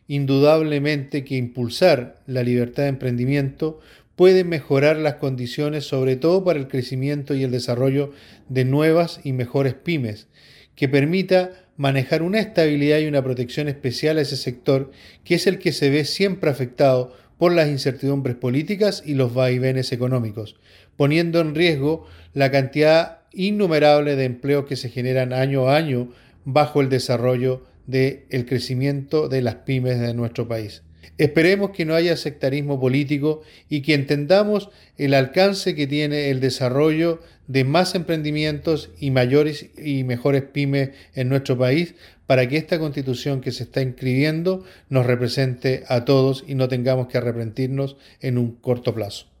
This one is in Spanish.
indudablemente que impulsar la libertad de emprendimiento puede mejorar las condiciones, sobre todo para el crecimiento y el desarrollo de nuevas y mejores pymes, que permita manejar una estabilidad y una protección especial a ese sector, que es el que se ve siempre afectado por las incertidumbres políticas y los vaivenes económicos, poniendo en riesgo la cantidad innumerable de empleos que se generan año a año bajo el desarrollo del crecimiento de las pymes de nuestro país. Esperemos que no haya sectarismo político y que entendamos el alcance que tiene el desarrollo de más emprendimientos y mayores y mejores pymes en nuestro país para que esta constitución que se está inscribiendo nos represente a todos y no tengamos que arrepentirnos en un corto plazo.